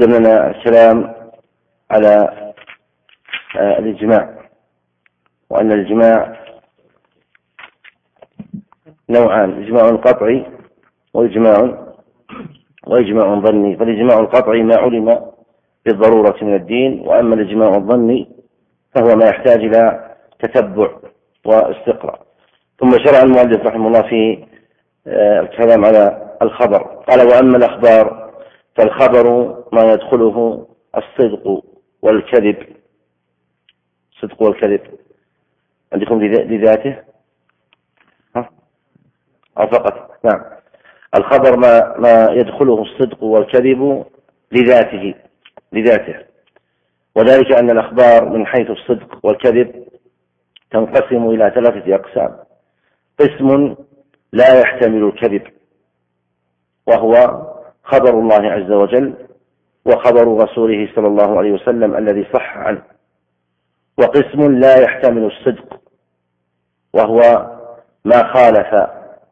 تقدم لنا الكلام على الإجماع، وأن الإجماع نوعان: إجماع قطعي وإجماع ظني. فالإجماع القطعي ما علم بالضرورة من الدين، وأما الإجماع الظني فهو ما يحتاج إلى تتبع واستقراء. ثم شرع المؤلف رحمه الله في الكلام على الخبر، قال: وأما الأخبار فالخبر ما يدخله الصدق والكذب. الصدق والكذب عندكم لذاته أو فقط؟ نعم، الخبر ما يدخله الصدق والكذب لذاته، وذلك أن الأخبار من حيث الصدق والكذب تنقسم إلى 3 أقسام: قسم لا يحتمل الكذب، وهو خبر الله عز وجل وخبر رسوله صلى الله عليه وسلم الذي صح عنه. وقسم لا يحتمل الصدق، وهو ما خالف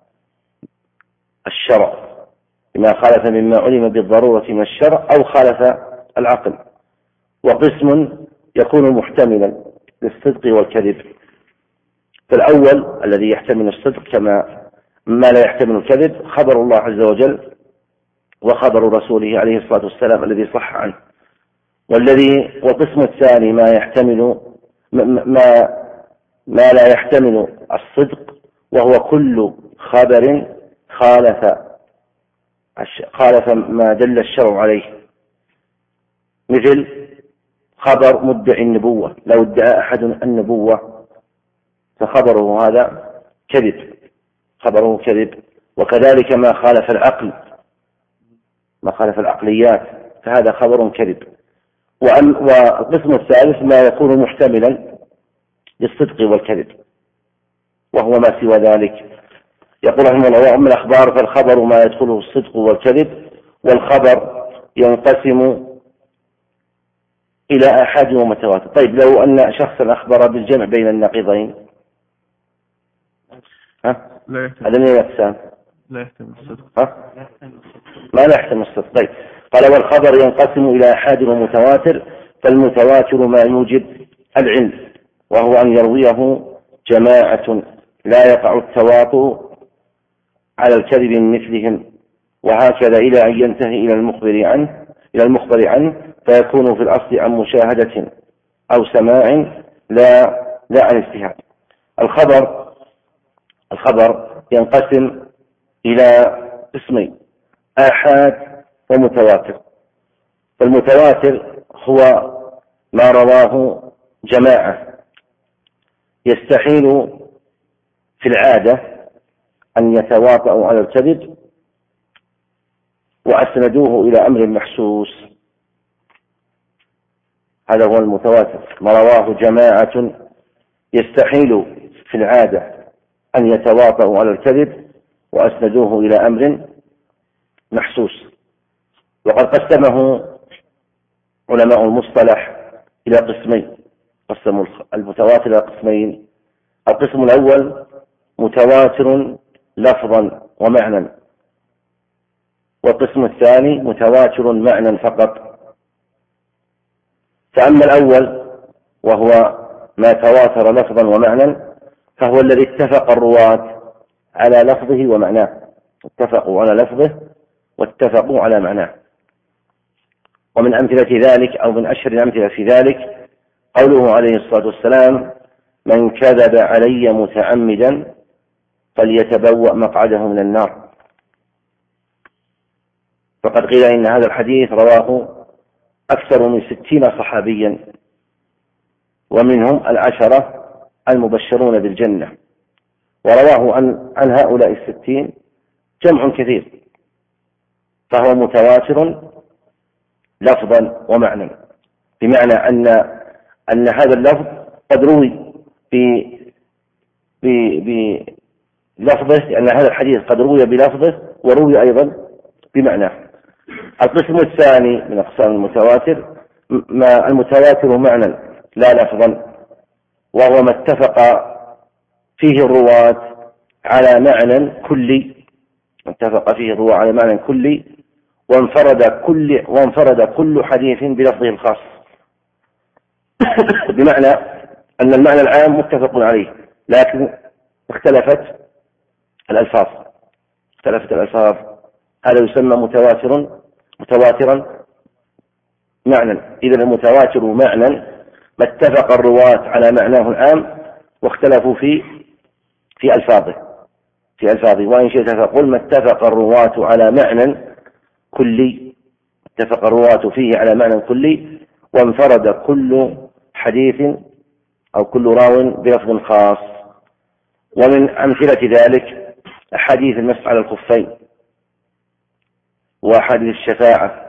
الشرع، ما خالف مما علم بالضرورة من الشرع أو خالف العقل. وقسم يكون محتملا للصدق والكذب. فالأول الذي يحتمل الصدق كما ما لا يحتمل الكذب خبر الله عز وجل وخبر رسوله عليه الصلاة والسلام الذي صح عنه. والقسم الثاني ما يحتمل ما لا يحتمل الصدق، وهو كل خبر خالف ما دل الشرع عليه، مثل خبر مدعي النبوة. لو ادعى أحد النبوة فخبره هذا كذب، خبره كذب. وكذلك ما خالف العقل، ما خالف العقليات، فهذا خبر كذب. والقسم الثالث ما يكون محتملا للصدق والكذب، وهو ما سوى ذلك. يقول رحمه الله: وأما الأخبار فالخبر ما يدخله الصدق والكذب، والخبر ينقسم إلى آحاد ومتواتر. طيب، لو أن شخصا أخبر بالجمع بين النقيضين هذا من الأقسام لا يحتمل الصدق. ما لا يحتمل الصدق. طيب، قال: والخبر ينقسم إلى آحاد ومتواتر، فالمتواتر ما يوجب العلم، وهو أن يرويه جماعة لا يقع التواطؤ على الكذب من مثلهم، وهكذا إلى أن ينتهي إلى المخبر عنه، فيكون في الأصل عن مشاهدة أو سماع لا عن اجتهاد. الخبر ينقسم إلى قسمين: آحاد ومتواتر. فالمتواتر هو ما رواه جماعة يستحيل في العادة أن يتواطؤوا على الكذب وأسندوه إلى أمر محسوس. هذا هو المتواتر، ما رواه جماعة يستحيل في العادة أن يتواطؤوا على الكذب وأسندوه إلى أمر محسوس. وقد قسمه علماء المصطلح إلى قسمين، قسموا المتواتر إلى قسمين: القسم الأول متواتر لفظا ومعنى، والقسم الثاني متواتر معنى فقط. فأما الأول وهو ما تواتر لفظا ومعنى، فهو الذي اتفق الرواة على لفظه ومعناه، اتفقوا على لفظه واتفقوا على معناه. ومن أمثلة ذلك أو من أشهر الأمثلة في ذلك قوله عليه الصلاة والسلام: من كذب علي متعمدا فليتبوأ مقعده من النار. فقد قيل إن هذا الحديث رواه أكثر من 60 صحابيا، ومنهم 10 المبشرون بالجنة، ورواه عن هؤلاء 60 جمع كثير، فهو متواتر لفظا ومعنى، بمعنى أن هذا اللفظ قد روي بلفظه، لأن هذا الحديث قد روي بلفظه وروي أيضا بمعناه. القسم الثاني من أقسام المتواتر ما المتواتر معنى لا لفظا، وهو ما اتفق فيه الرواة على معنى كلي، وانفرد كل حديث بلفظه الخاص. بمعنى أن المعنى العام متفق عليه، لكن اختلفت الألفاظ. هذا يسمى متواترا معنى. إذا المتواتر معنى ما اتفق الرواة على معناه العام واختلفوا في ألفاظه. وإن شئت فقل ما اتفق الرواة على معنى كلي، اتفق الرواة فيه على معنى كلي، وانفرد كل حديث أو كل راو بلفظ خاص. ومن أمثلة ذلك أحاديث المسح على الخفين، وأحاديث الشفاعة،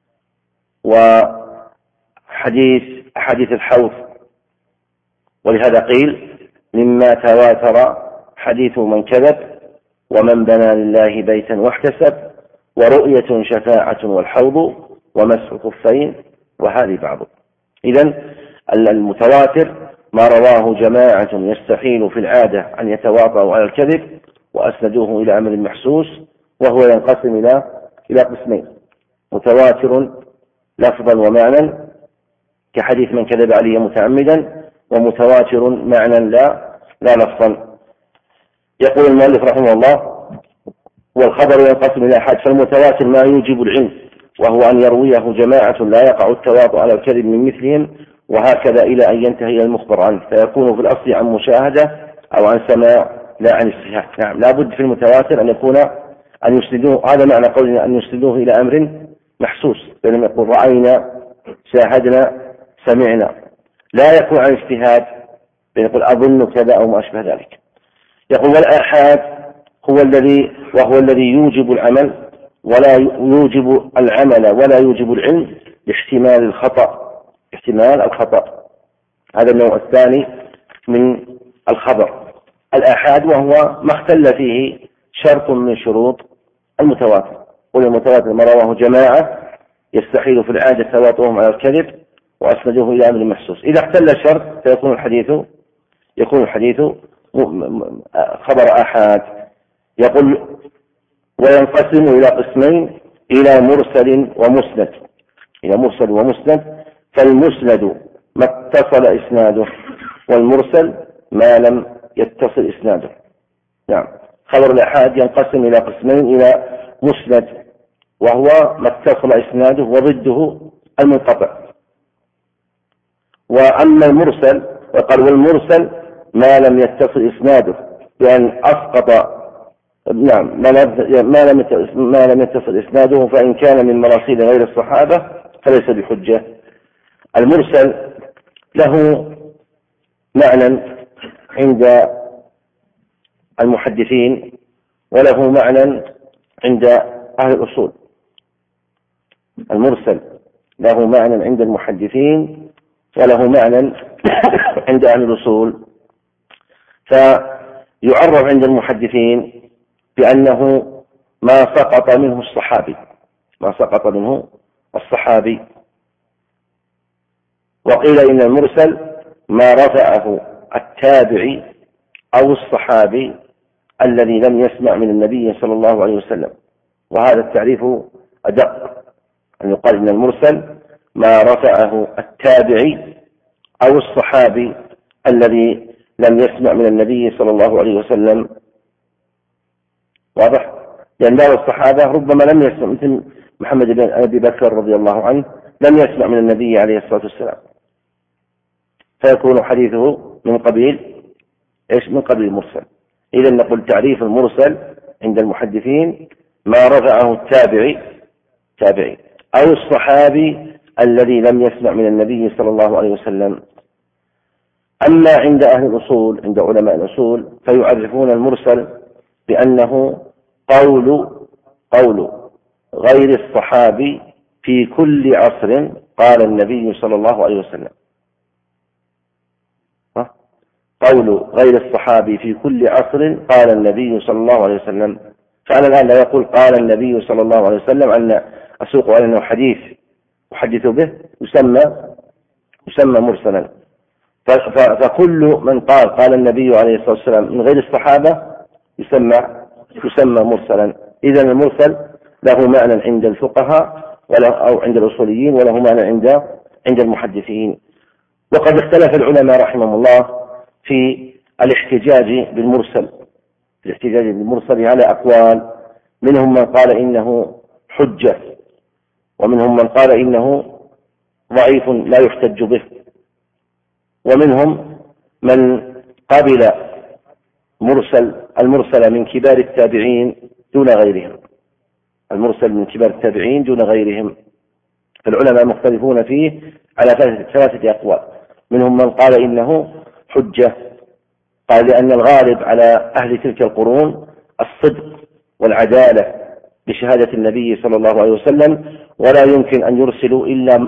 وأحاديث الحوض. ولهذا قيل مما تواتر حديث من كذب، ومن بنى لله بيتا واحتسب، ورؤية شفاعة والحوض، ومسح خفين، وهذه بعض. إذن المتواتر ما رواه جماعة يستحيل في العادة أن يتواطؤوا على الكذب وأسندوه إلى أمر محسوس، وهو ينقسم إلى قسمين: متواتر لفظا ومعنى كحديث من كذب علي متعمدا، ومتواتر معنى لا لفظا. يقول المؤلف رحمه الله: والخبر ينقسم إلى أحد. فالمتواتر ما يوجب العلم، وهو أن يرويه جماعة لا يقع التواطؤ على الكذب من مثلهم، وهكذا إلى أن ينتهي إلى المخبر عنه، فيكون في الأصل عن مشاهدة أو عن سماع لا عن استشهاد. نعم، لا بد في المتواتر أن يسندوه. هذا معنى قولنا أن يسندوه إلى أمر محسوس، بينما يقول رأينا، شاهدنا، سمعنا. لا يكون عن اجتهاد، يقول أظن كذا أو ما أشبه ذلك. يقول: والآحاد وهو الذي يوجب العمل ولا يوجب العلم لاحتمال الخطأ. هذا النوع الثاني من الخبر. الآحاد وهو ما اختل فيه شرط من شروط المتواتر. والمتواتر ما رواه جماعة يستحيل في العادة تواطؤهم على الكذب وأسندوه إلى أمر محسوس. إذا اختل الشرط فيكون الحديث خبر آحاد. يقول: وينقسم إلى قسمين: إلى مرسل ومسند. فالمسند ما اتصل إسناده، والمرسل ما لم يتصل إسناده. نعم، خبر الآحاد ينقسم إلى قسمين: إلى مسند وهو ما اتصل إسناده، وضده المنقطع. وأما المرسل، وقال: والمرسل ما لم يتصل إسناده، بأن أسقط ما لم يتصل إسناده، فإن كان من مراسيل غير الصحابة فليس بحجة. المرسل له معنى عند المحدثين، وله معنى عند أهل الأصول. المرسل له معنى عند المحدثين، وله معنى عند أهل الأصول. فيعرف عند المحدثين بأنه ما سقط منه الصحابي. وقيل إن المرسل ما رفعه التابعي أو الصحابي الذي لم يسمع من النبي صلى الله عليه وسلم. وهذا التعريف أدق، أن يقال إن المرسل ما رفعه التابعي أو الصحابي الذي لم يسمع من النبي صلى الله عليه وسلم. واضح؟ لأن بعض الصحابة ربما لم يسمع، مثل محمد بن أبي بكر رضي الله عنه لم يسمع من النبي عليه الصلاة والسلام، فيكون حديثه من قبيل المرسل. إذا نقول تعريف المرسل عند المحدثين ما رفعه التابعي أو الصحابي الذي لم يسمع من النبي صلى الله عليه وسلم. أما عند أهل الأصول، عند علماء الأصول، فيعرفون المرسل بأنه قول غير الصحابي في كل عصر قال النبي صلى الله عليه وسلم. قول غير الصحابي في كل عصر قال النبي صلى الله عليه وسلم. فأنا الآن لا يقول قال النبي صلى الله عليه وسلم أن أسوق على أنه حديث أحدث به يسمى مرسلا. فكل من قال النبي عليه الصلاة والسلام من غير الصحابة يسمى مرسلا. إذن المرسل له معنى عند الفقهاء أو عند الأصوليين، وله معنى عند المحدثين. وقد اختلف العلماء رحمهم الله في الاحتجاج بالمرسل على أقوال. منهم من قال إنه حجة، ومنهم من قال إنه ضعيف لا يحتج به، ومنهم من قبل المرسل من كبار التابعين دون غيرهم، المرسل من كبار التابعين دون غيرهم. فالعلماء مختلفون فيه على ثلاثة أقوال. منهم من قال إنه حجة، قال لأن الغالب على أهل تلك القرون الصدق والعدالة بشهادة النبي صلى الله عليه وسلم، ولا يمكن أن يرسلوا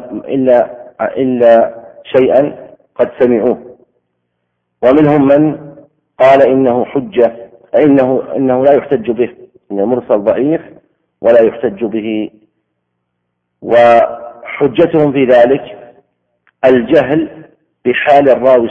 إلا شيئا قد سمعوه. ومنهم من قال إنه حجة، إنه لا يحتج به، إن المرسل ضعيف ولا يحتج به. وحجتهم في ذلك الجهل بحال الراوي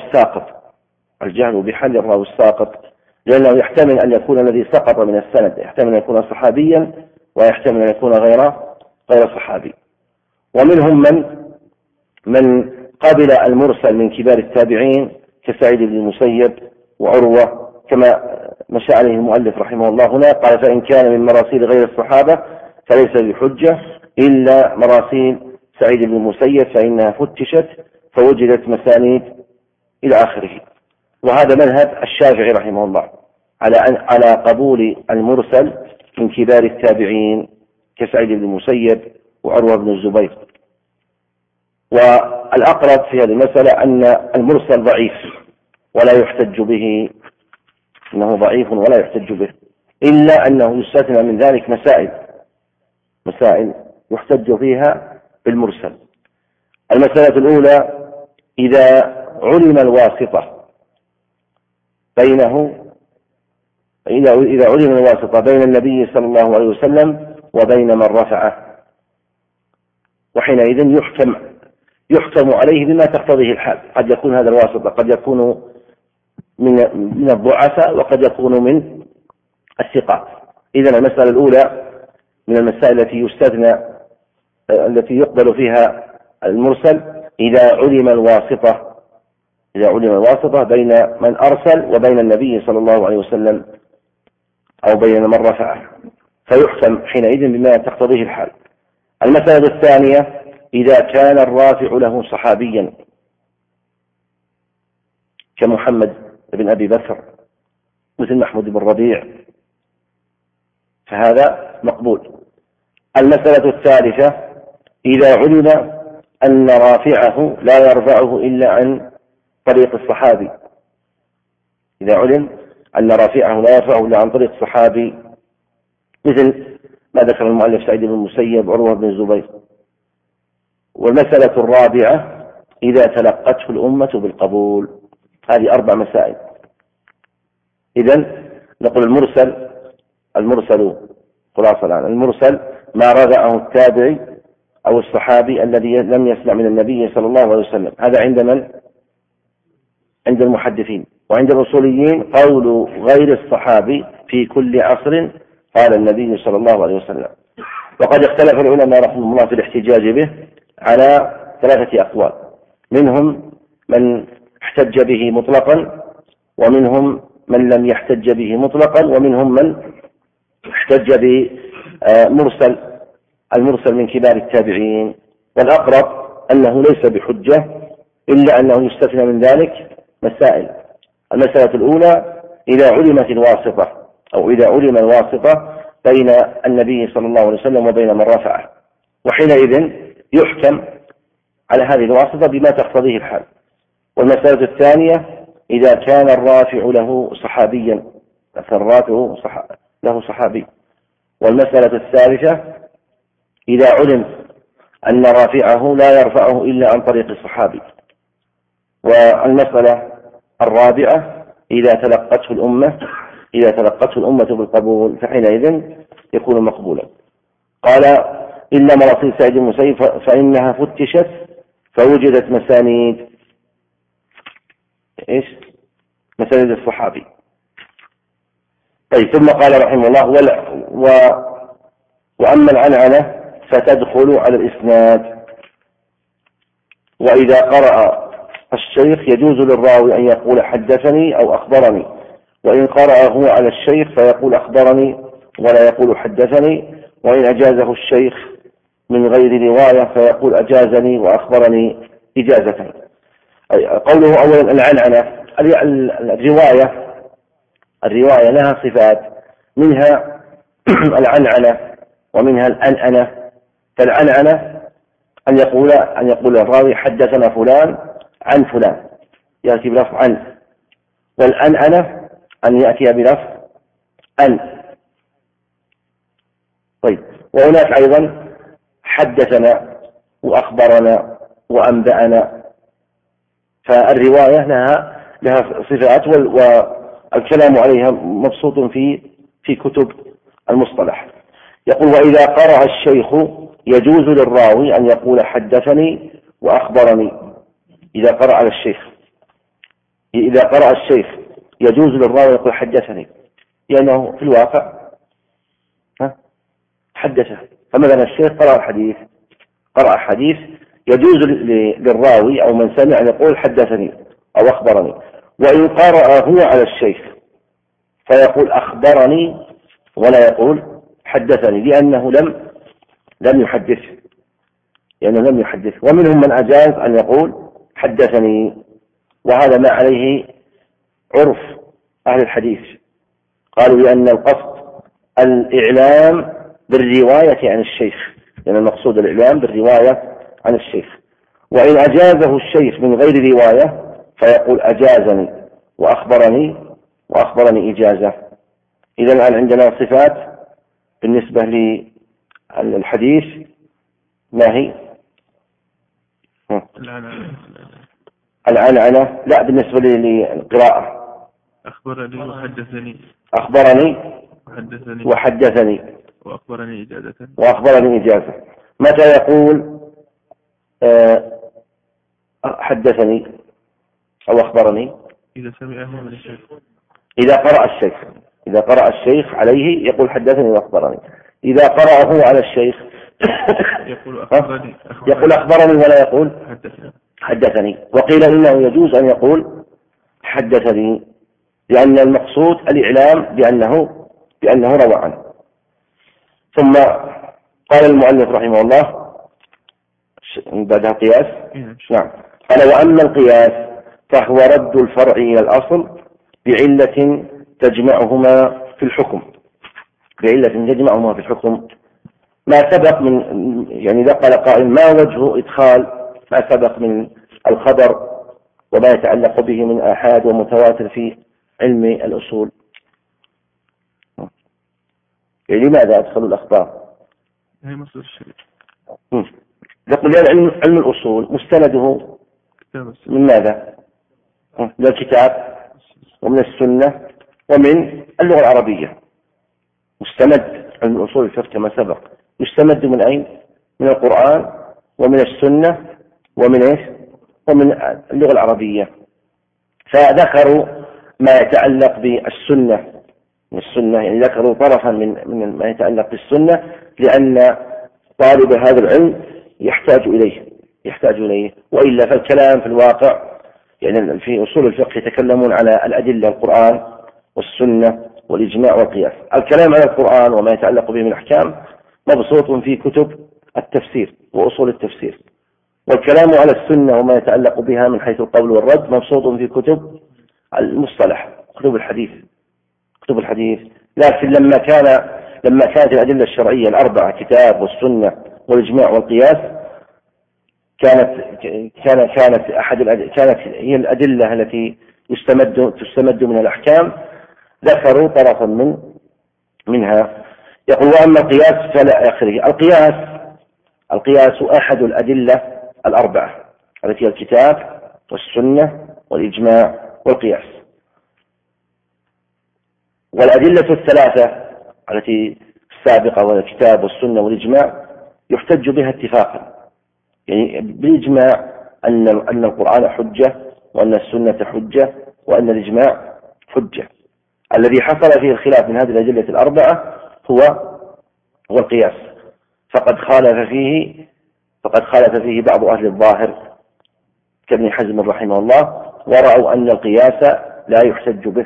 الساقط، لأنه يحتمل أن يكون الذي سقط من السند يحتمل أن يكون صحابيا، ويحتمل أن يكون غير صحابي. ومنهم من قبل المرسل من كبار التابعين كسعيد بن المسيب وعروة، كما مشى عليه المؤلف رحمه الله هنا، قال: فإن كان من مراسيل غير الصحابة فليس بحجة إلا مراسيل سعيد بن المسيب، فإنها فتشت فوجدت مسانيد إلى آخره. وهذا مذهب الشافعي رحمه الله على قبول المرسل من كبار التابعين كسعيد بن المسيب وعروة بن الزبير. والأقرب في هذه المسألة أن المرسل ضعيف ولا يحتج به، إنه ضعيف ولا يحتج به، إلا أنه يستثنى من ذلك مسائل يحتج فيها بالمرسل. المسألة الأولى: إذا علم الواسطة بين النبي صلى الله عليه وسلم وبين من رفعه، وحينئذ يحكم عليه بما تقتضيه الحال. قد يكون هذا الواسطة قد يكون من الضعفاء، وقد يكون من الثقات. إذن المسألة الأولى من المسائل التي يقبل فيها المرسل إذا علم الواسطة بين من أرسل وبين النبي صلى الله عليه وسلم أو بين من رفعه، فيحكم حينئذ بما تقتضيه الحال. المسألة الثانية: إذا كان الرافع له صحابيا كمحمد بن أبي بكر مثل محمود بن ربيع، فهذا مقبول. المسألة الثالثة: إذا علم أن رافعه لا يرفعه إلا عن طريق الصحابي، إذا علم أن رافعه لا يرفعه إلا عن طريق الصحابي، مثل ما ذكر المؤلف سعيد بن المسيب وعروة بن الزبير. والمسألة الرابعة: إذا تلقته الأمة بالقبول. هذه 4 مسائل. إذن نقول المرسل خلاصة الآن: المرسل ما رفعه التابعي أو الصحابي الذي لم يسمع من النبي صلى الله عليه وسلم. هذا عند من؟ عند المحدثين. وعند الأصوليين: قول غير الصحابي في كل عصر قال النبي صلى الله عليه وسلم. وقد اختلف العلماء رحمهم الله في الاحتجاج به على 3 أقوال. منهم من احتج به مطلقا، ومنهم من لم يحتج به مطلقا، ومنهم من احتج المرسل من كبار التابعين. والأقرب أنه ليس بحجة، إلا أنه يستثنى من ذلك مسائل. المسألة الأولى: إذا علمت الواسطة أو إذا علم الواسطة بين النبي صلى الله عليه وسلم وبين من رفعه، وحينئذ يحكم على هذه الواسطة بما تقتضيه الحال. والمسألة الثانية: إذا كان الرافع له صحابيا، فالرافع له صحابي. والمسألة الثالثة: إذا علم أن رافعه لا يرفعه إلا عن طريق الصحابي. والمسألة الرابعة: إذا تلقته الأمة بالقبول، فحينئذ يكون مقبولا. قال: إلا مراسيل سعيد بن المسيب فإنها فتشت فوجدت مسانيد الصحابي. طيب، ثم قال رحمه الله: وأما العنعنة فتدخل على الإسناد. وإذا قرأ الشيخ يجوز للراوي أن يقول حدثني أو أخبرني، وإن قرأ هو على الشيخ فيقول أخبرني ولا يقول حدثني، وإن أجازه الشيخ من غير رواية فيقول أجازني وأخبرني إجازة. قوله أولا العنعنة، الرواية لها صفات، منها العنعنة ومنها الأنأنة. فالعنعنة أن يقول الراوي حدثنا فلان عن فلان، يأتي بلفظ عن. والأنأنة أن يأتي بلفظ أن. طيب، وهناك أيضا حدثنا وأخبرنا وأنبأنا. فالرواية لها صفات، والكلام عليها مبسوط في كتب المصطلح. يقول وإذا قرأ الشيخ يجوز للراوي أن يقول حدثني وأخبرني. إذا قرأ الشيخ يجوز للراوي يقول حدثني، لأنه في الواقع حدثه. فمثلا الشيخ قرأ حديث يجوز للراوي أو من سمع أن يقول حدثني أو أخبرني. وإن قرأ هو على الشيخ فيقول أخبرني ولا يقول حدثني، لأنه لم يحدث. ومنهم من أجاز أن يقول حدثني، وهذا ما عليه عرف أهل الحديث. قالوا لأن القصد الإعلام بالرواية عن الشيخ، لأن المقصود الإعلام بالرواية عن الشيخ. وإن أجازه الشيخ من غير رواية فيقول أجازني وأخبرني إجازة. إذا الآن عندنا صفات بالنسبة للحديث، ما هي؟ العنعنة لا، بالنسبة للقراءة أخبرني وحدثني وأخبرني إجازة. متى يقول حدثني أو أخبرني؟ إذا سمعه من الشيخ. إذا قرأ الشيخ عليه يقول حدثني وأخبرني. إذا قرأه على الشيخ يقول أخبرني ولا يقول حدثني. وقيل إنه يجوز أن يقول حدثني، لأن المقصود الإعلام بأنه روى عنه. ثم قال المؤلف رحمه الله بعدها قياس. نعم. قال وأما القياس فهو رد الفرع إلى الأصل بعلة تجمعهما في الحكم. ما سبق من، يعني إذا قال قائل ما وجه إدخال ما سبق من الخبر وما يتعلق به من آحاد ومتواتر في علم الأصول؟ يعني لماذا أدخلوا الأخبار؟ هي مصدر الشريك. يقول علم الأصول مستنده من ماذا؟ من الكتاب ومن السنة ومن اللغة العربية. مستمد علم الأصول الفقه كما سبق يستمد من أين؟ من القرآن ومن السنة ومن اللغة العربية. فذكروا ما يتعلق بالسنة من السنة، يعني ذكروا طرفا من ما يتعلق بالسنة، لأن طالب هذا العلم يحتاج إليه. وإلا فالكلام في الواقع، يعني في أصول الفقه يتكلمون على الأدلة، القرآن والسنة والإجماع والقياس. الكلام على القرآن وما يتعلق به من الأحكام مبسوط في كتب التفسير وأصول التفسير، والكلام على السنة وما يتعلق بها من حيث القول والرد مبسوط في كتب المصطلح، كتب الحديث. لكن لما كانت الأدلة الشرعية الأربعة كتاب والسنة والإجماع والقياس كانت هي الأدلة التي تستمد من الأحكام، ذكروا طرفا منها. يقول وأما القياس فلا آخره. القياس أحد الأدلة الأربعة التي هي الكتاب والسنة والإجماع والقياس. والأدلة الثلاثة التي السابقة والكتاب والسنة والإجماع يحتج بها اتفاقا، يعني بالإجماع أن القرآن حجة وأن السنة حجة وأن الإجماع حجة. الذي حصل فيه الخلاف من هذه الأدلة الأربعة هو القياس. فقد خالف فيه بعض أهل الظاهر كابن حزم رحمه الله، ورأوا أن القياس لا يحتج به.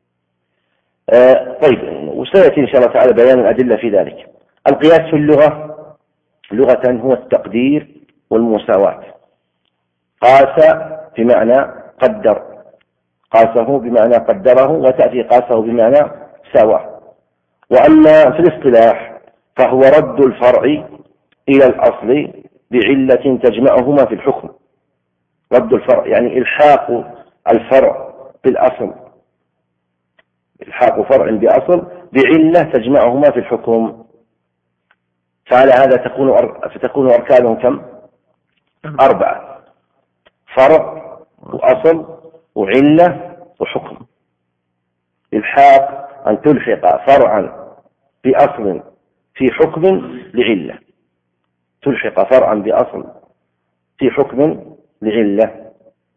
طيب، وسيأتي إن شاء الله تعالى بيان الأدلة في ذلك. القياس في اللغة لغة هو التقدير والمساواة. قاس بمعنى قدر، قاسه بمعنى قدره، وتأتي قاسه بمعنى ساواه. وأما في الاصطلاح فهو رد الفرع إلى الأصل بعلة تجمعهما في الحكم. رد الفرع يعني إلحاق الفرع بالأصل، إلحاق فرع بأصل بعلة تجمعهما في الحكم. فعلى هذا فتكون أركانه كم؟ 4: فرع وأصل وعلة وحكم. إلحاق أن تلحق فرعا بأصل في حكم لعلة، تلحق فرعا بأصل في حكم لعلة.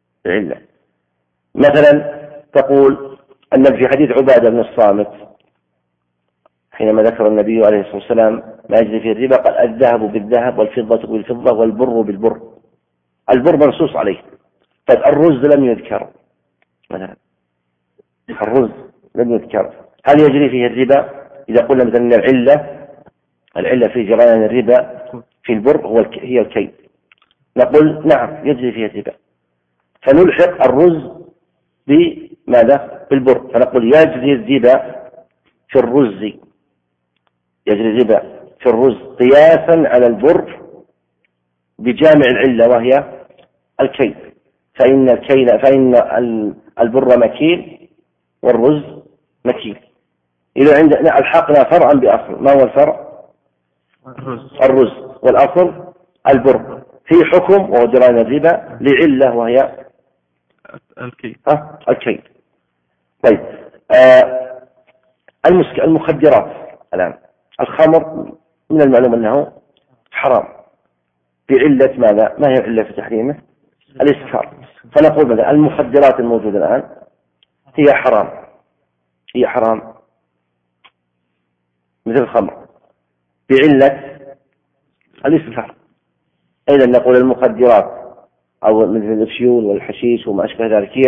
مثلا تقول أن في حديث عبادة بن الصامت حينما ذكر النبي عليه الصلاة والسلام ما يجري في الربا قال: الذهب بالذهب والفضة بالفضة والبر بالبر. البر منصوص عليه. طيب الرز لم يذكر مثلا، الرز لم يذكر، هل يجري فيه الربا؟ إذا قلنا مثلا العلة في جريان الربا في البر هي الكيل، نقول نعم يجري فيه الربا، فنلحق الرز بماذا؟ بالبر، فنقول يجري الربا في الرز، يجري الربا في الرز قياسا على البر بجامع العلة وهي الكيل، فإن البر مكيل والرز مكيل. إذا عندنا ألحقنا فرعا بأصل، ما هو الفرع؟ الرز، والأصل البر في حكم وهو جريان الربا لعلة وهي الكيل. طيب، المخدرات الآن، الخمر من المعلوم أنه حرام بعلة ماذا؟ ما هي العلة في تحريمه؟ الإسكار. فنقول مثلا المخدرات الموجودة الآن هي حرام مثل الخمر بعلة الإسكار. أيضا نقول المخدرات أو مثل الفيول والحشيش وما أشبه ذلك هي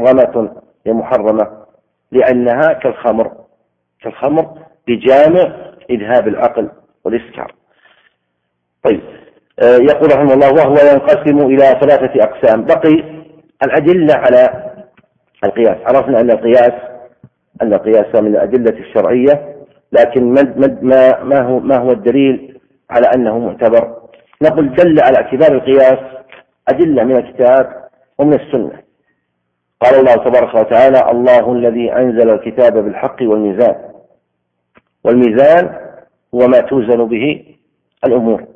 محرمة لأنها كالخمر بجامع إذهاب العقل والإسكار. طيب، يقول رحمه الله: وهو ينقسم إلى 3 أقسام. بقي الأدلة على القياس. عرفنا أن القياس من الأدلة الشرعية، لكن ما هو الدليل على أنه معتبر؟ نقول دل على اعتبار القياس أدلة من الكتاب ومن السنة. قال الله تبارك وتعالى: الله الذي أنزل الكتاب بالحق والميزان هو ما توزن به الأمور.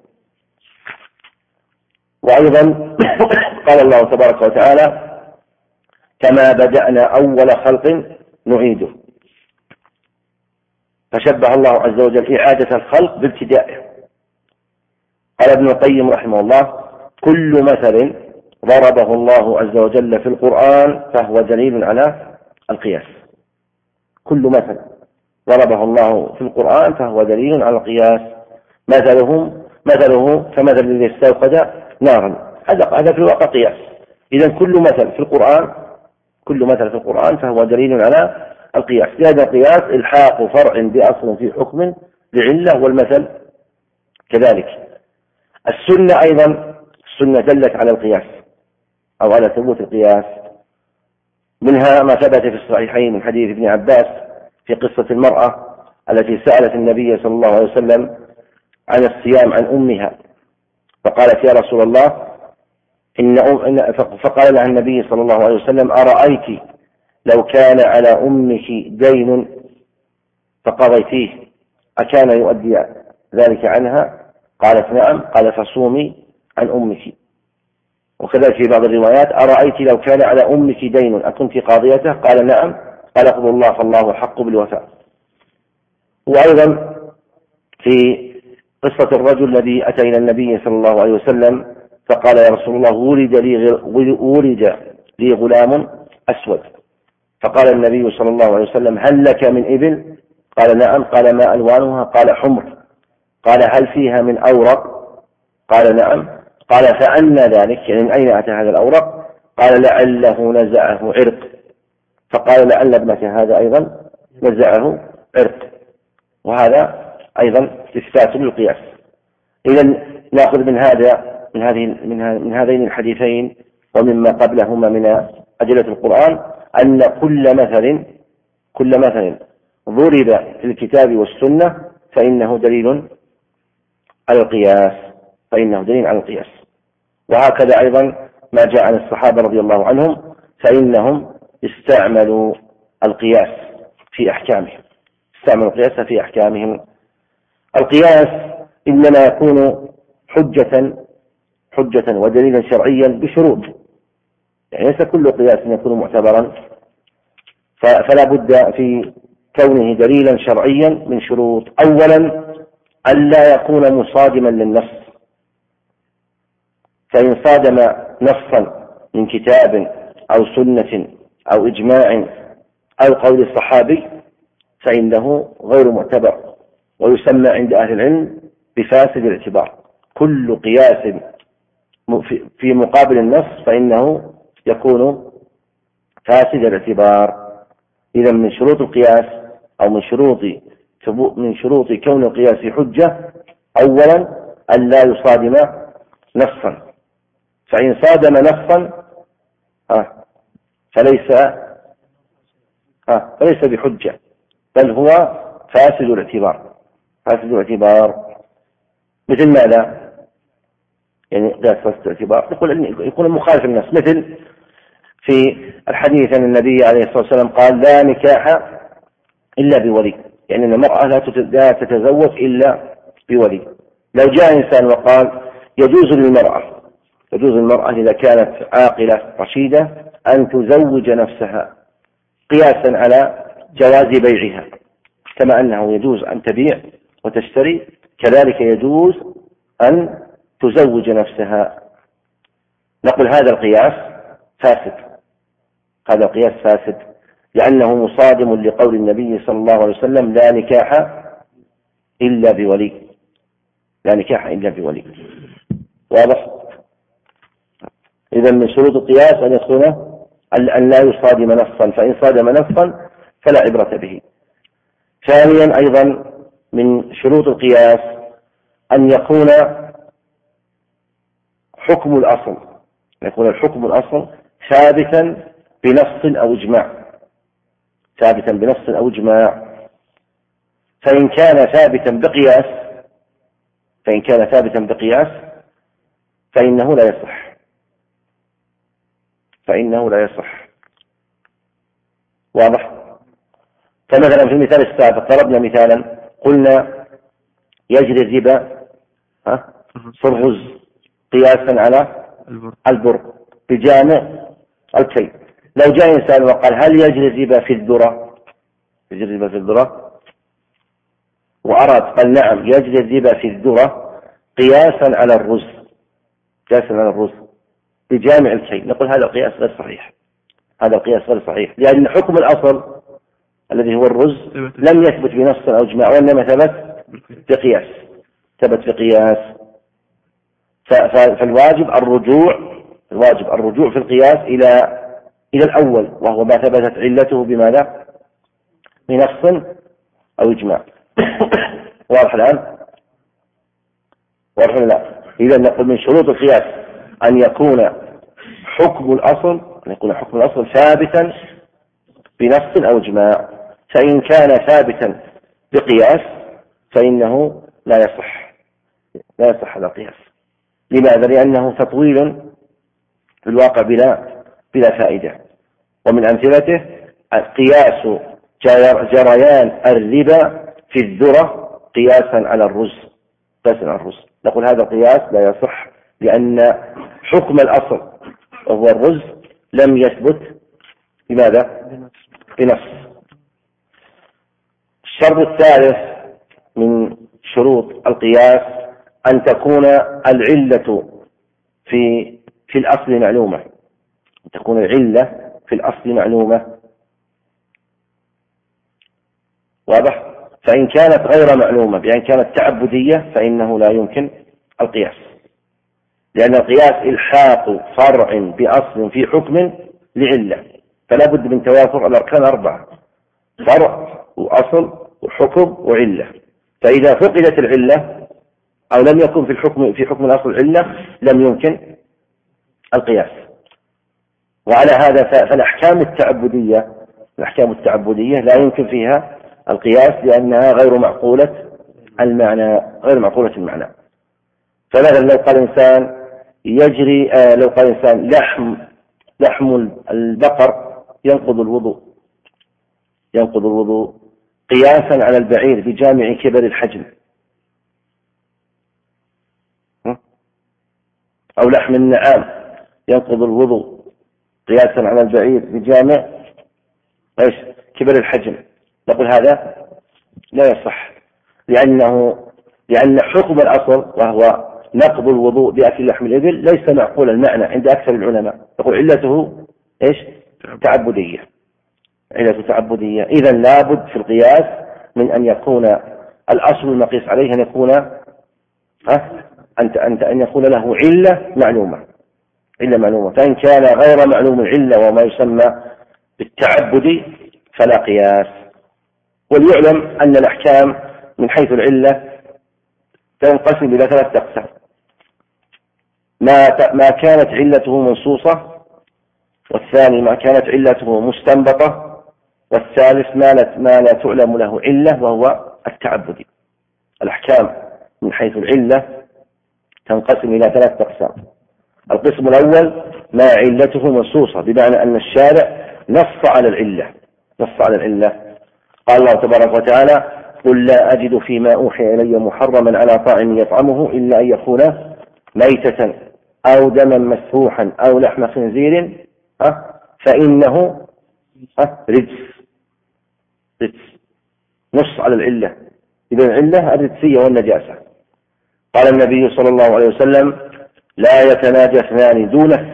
وأيضا قال الله تبارك وتعالى: كما بدأنا أول خلق نعيده. فشبه الله عز وجل إعادة الخلق بابتدائه. قال ابن القيم رحمه الله: كل مثل ضربه الله عز وجل في القرآن فهو دليل على القياس. كل مثل ضربه الله في القرآن فهو دليل على القياس. مثله كمثل الذي استوقد نارا، هذا في الواقع قياس. إذن كل مثل في القرآن فهو دليل على القياس. لهذا القياس إلحاق فرع بأصل في حكم لعلة، والمثل كذلك. السنة أيضا دلت على القياس أو على ثبوت القياس. منها ما ثبت في الصحيحين من حديث ابن عباس في قصة المرأة التي سألت النبي صلى الله عليه وسلم عن الصيام عن أمها، فقالت: يا رسول الله فقال لها النبي صلى الله عليه وسلم: أرأيت لو كان على أمك دين فقضيتيه أكان يؤدي ذلك عنها؟ قالت: نعم. قال: فصومي عن أمك. وكذلك في بعض الروايات: أرأيت لو كان على أمك دين أكنت قاضيته؟ قال: نعم. قال: اقضوا الله فالله حق بالوفاء. وأيضا في قصة الرجل الذي أتى إلى النبي صلى الله عليه وسلم فقال: يا رسول الله ولد لي غلام أسود. فقال النبي صلى الله عليه وسلم: هل لك من إبل؟ قال: نعم. قال: ما ألوانها؟ قال: حمر. قال هل فيها من أورق؟ قال نعم. قال فأنى ذلك، يعني من أين أتى هذا الأورق؟ قال لعله نزعه عرق. فقال لعل ابنة هذا أيضا نزعه عرق، وهذا أيضا إثبات للقياس. إذن نأخذ من هذين الحديثين ومما قبلهما من أدلة القرآن أن كل مثل ضرب في الكتاب والسنة فإنه دليل على القياس. وهكذا أيضا ما جاء عن الصحابة رضي الله عنهم فإنهم استعملوا القياس في أحكامهم. القياس إنما يكون حجة ودليلا شرعيا بشروط، يعني ليس كل قياس يكون معتبرا، فلا بد في كونه دليلا شرعيا من شروط. أولا ألا يكون مصادما للنص، فإن صادم نصا من كتاب أو سنة أو إجماع أو قول الصحابي فإنه غير معتبر، ويسمى عند أهل العلم بفاسد الاعتبار. كل قياس في مقابل النص فإنه يكون فاسد الاعتبار. إذا من شروط القياس أو من شروط كون القياس حجة أولا أن لا يصادم نصا، فإن صادم نصا فليس بحجة، بل هو فاسد الاعتبار. مثل ماذا؟ يعني قياس فاسد الاعتبار يكون مخالف النص، مثل في الحديث عن النبي عليه الصلاة والسلام قال لا نكاح إلا بولي، يعني المرأة لا تتزوج إلا بولي. لو جاء إنسان وقال يجوز للمرأة إذا كانت عاقلة رشيدة أن تزوج نفسها قياسا على جواز بيعها، كما أنه يجوز أن تبيع وتشتري كذلك يجوز أن تزوج نفسها، نقول هذا القياس فاسد، لأنه مصادم لقول النبي صلى الله عليه وسلم لا نكاح إلا بولي. واضح؟ إذا من شروط القياس أن لا يصادم نصا، فإن صادم نصا فلا عبرة به. ثانيا أيضا من شروط القياس أن يكون الحكم الأصل ثابتا بنص أو إجماع. فإن كان ثابتا بقياس فإنه لا يصح. واضح؟ فمثلا في المثال السابق ضربنا مثالا قلنا يجري الربا في الرز قياسا على البر بجامع الكيل. لو جاء إنسان وقال هل يجري الربا في الذرة؟ وأراد قال نعم يجري الربا في الذرة قياسا على الرز بجامع الكيل، نقول هذا القياس غير صحيح، لأن حكم الأصل الذي هو الرز لم يثبت بنص أو إجماع، وإنما ثبت بقياس. فالواجب الرجوع في القياس إلى الأول، وهو ما ثبتت علته بماذا؟ بنص أو إجماع. واضح الآن؟ واضح لا؟ إذا نقول من شروط القياس أن يكون حكم الأصل ثابتا بنص أو إجماع، فإن كان ثابتا بقياس فإنه لا يصح هذا القياس. لماذا؟ لأنه تطويل في الواقع بلا فائدة. ومن أمثلته قياس جريان الربا في الذرة قياسا على الرز. نقول هذا القياس لا يصح، لأن حكم الأصل وهو الرز لم يثبت بماذا؟ بنص. الشرط الثالث من شروط القياس أن تكون العلة في الأصل معلومة. تكون العلة في الأصل معلومة. واضح؟ فإن كانت غير معلومة بأن كانت تعبدية فإنه لا يمكن القياس، لأن القياس إلحاق فرع بأصل في حكم لعلة، فلا بد من توافر الأركان 4: فرع وأصل وحكم وعلة. فإذا فقدت العلة أو لم يكن في حكم الأصل علة لم يمكن القياس. وعلى هذا فالأحكام التعبدية لا يمكن فيها القياس لأنها غير معقولة المعنى. فمثلا لو قال إنسان لحم البقر ينقض الوضوء قياسا على البعير بجامع كبر الحجم، أو لحم النعام ينقض الوضوء قياسا على البعير بجامع كبر الحجم، نقول هذا لا يصح، لأن حكم الأصل وهو نقض الوضوء بأكل لحم الإبل ليس معقول المعنى عند أكثر العلماء، يقول علته تعبدية. إذن لابد في القياس من أن يكون الأصل المقيس عليه أن يكون أن يكون له علة معلومة. فإن كان غير معلوم العلة وما يسمى بالتعبد فلا قياس. وليعلم أن الأحكام من حيث العلة تنقسم إلى 3 أقسام: ما كانت علته منصوصة، والثاني ما كانت علته مستنبطة، والثالث ما لا تعلم له علة وهو التعبدي. الأحكام من حيث العلة تنقسم إلى 3 أقسام. القسم الأول ما علته منصوصة، بمعنى أن الشارع نص على العلة. قال الله تبارك وتعالى: قل لا أجد فيما أوحي إلي محرما على طاعم يطعمه إلا أن يكون ميتة أو دما مسفوحا أو لحم خنزير فإنه رجس. نص على العلة، إذا العلة الرجسية والنجاسة. قال النبي صلى الله عليه وسلم: لا يتناجى اثنان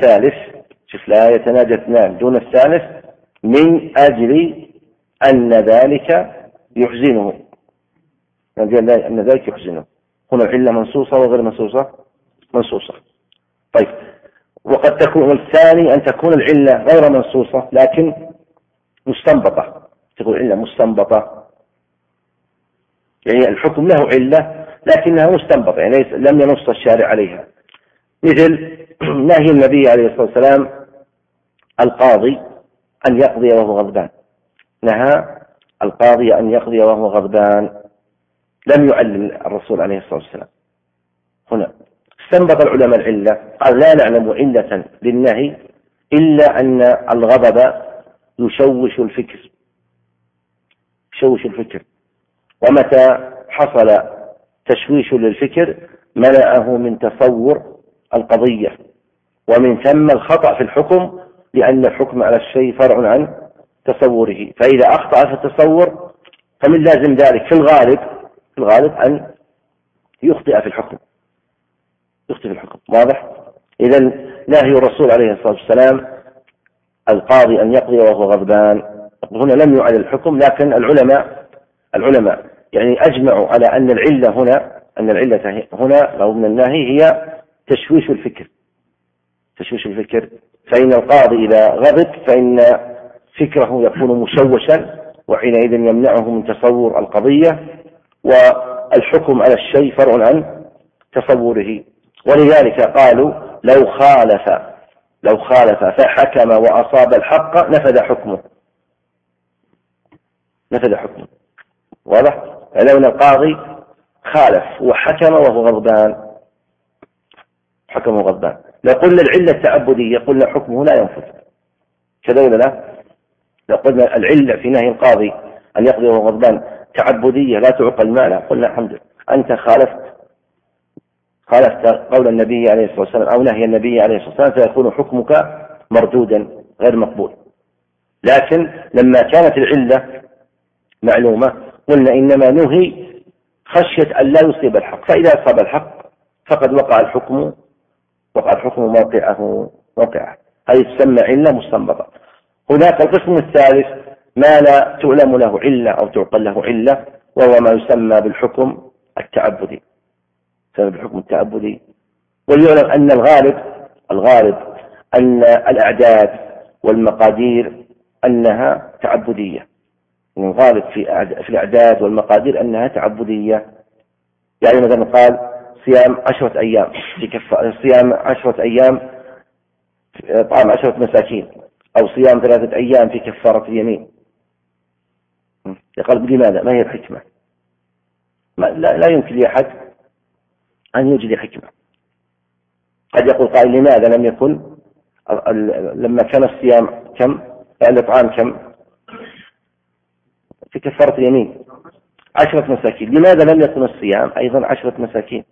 دون الثالث من أجل أن ذلك يحزنه. هنا العلة منصوصة وغير منصوصة. طيب، وقد تكون الثاني أن تكون العلة غير منصوصة لكن مستنبطة، تكون علة مستنبطة، يعني الحكم له علة لكنها مستنبطة، يعني لم ينص الشارع عليها، مثل نهي النبي عليه الصلاة والسلام القاضي أن يقضي وهو غضبان. نهى القاضي أن يقضي وهو غضبان، لم يعلم الرسول عليه الصلاة والسلام. هنا استنبط العلماء العلة، قال: لا نعلم علة للنهي إلا أن الغضب يشوش الفكر، ومتى حصل تشويش للفكر منعه من تصور القضية، ومن ثم الخطأ في الحكم، لأن الحكم على الشيء فرع عن تصوره. فإذا أخطأ في التصور فمن لازم ذلك في الغالب أن يخطئ في الحكم. واضح؟ إذا نهي الرسول عليه الصلاة والسلام القاضي أن يقضي وهو غضبان هنا لم يعد الحكم، لكن العلماء يعني أجمعوا على أن العلة هنا أو من النهي هي تشويش الفكر. فإن القاضي إذا غضب فإن فكره يكون مشوشا، وحينئذ يمنعه من تصور القضية، والحكم على الشيء فرع عن تصوره. ولذلك قالوا: لو خالف فحكم وأصاب الحق نفذ حكمه. واضح؟ لو أن القاضي خالف وحكم وهو غضبان، لو قلنا العلة التعبدية قلنا حكمه لا ينفذ، كذا ولا لا؟ لو قلنا العلة في نهي القاضي أن يقضي وهو غضبان تعبدية لا تعقل المعنى، قلنا الحمد لله أنت خالفت قول النبي عليه الصلاة والسلام أو نهي النبي عليه الصلاة والسلام، فيكون حكمك مردودا غير مقبول. لكن لما كانت العلة معلومة قلنا إنما نهي خشية أن لا يصيب الحق، فإذا أصاب الحق فقد وقع الحكم موقعه. هذه تسمى علة مستنبطة. هناك القسم الثالث ما لا تعلم له علة أو تعقل له علة، وهو ما يسمى بالحكم التعبدي. وليعلم أن الغالب أن الأعداد والمقادير أنها تعبدية. الغالب في الأعداد والمقادير أنها تعبدية. يعني مثلا قال صيام 10 أيام صيام 10 أيام طعام 10 مساكين، أو صيام 3 أيام في كفارة اليمين. يقال لماذا؟ ما هي الحكمة؟ لا يمكن لأحد أن يوجد حكمة. قد يقول قائل لماذا لم يكن لما كان الصيام كم الإطعام كم في كفارة اليمين 10 مساكين، لماذا لم يكن الصيام أيضا 10 مساكين؟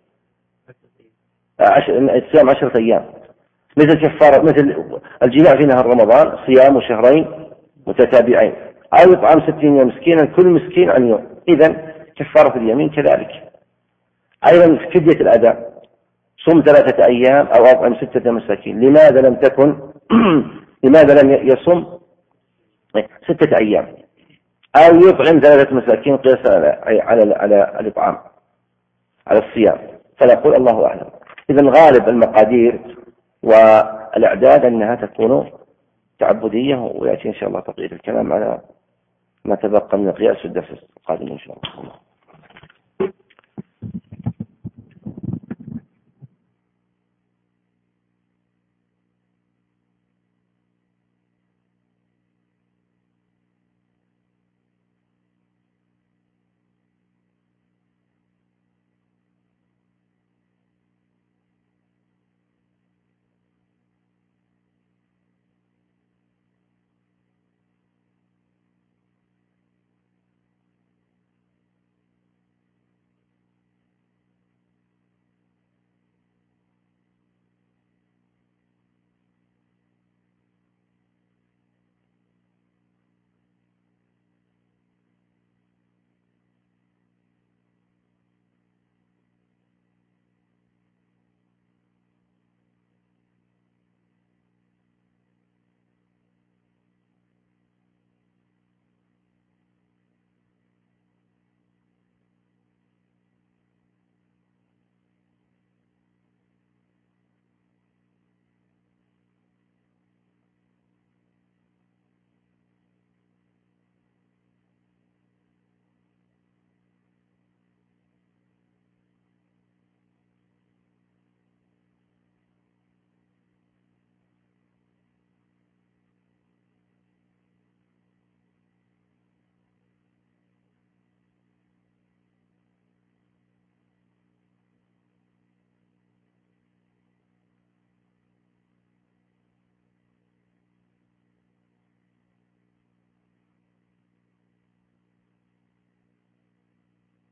الصيام 10 أيام مثل كفارة، مثل الجماع في نهار رمضان صيام شهرين متتابعين، أو يطعم 60 مسكينا كل مسكين عن يوم. إذن كفارة اليمين كذلك. أيضا في فدية الأداء صم 3 أيام أو أطعم 6 مساكين. لماذا لم يصم 6 أيام أو يطعم 3 مساكين قياسا على الإطعام على الصيام؟ فنقول الله أعلم. إذن غالب المقادير والأعداد أنها تكون تعبدية، ويأتي إن شاء الله تقرير الكلام على ما تبقى من القياس في الدرس القادم إن شاء الله.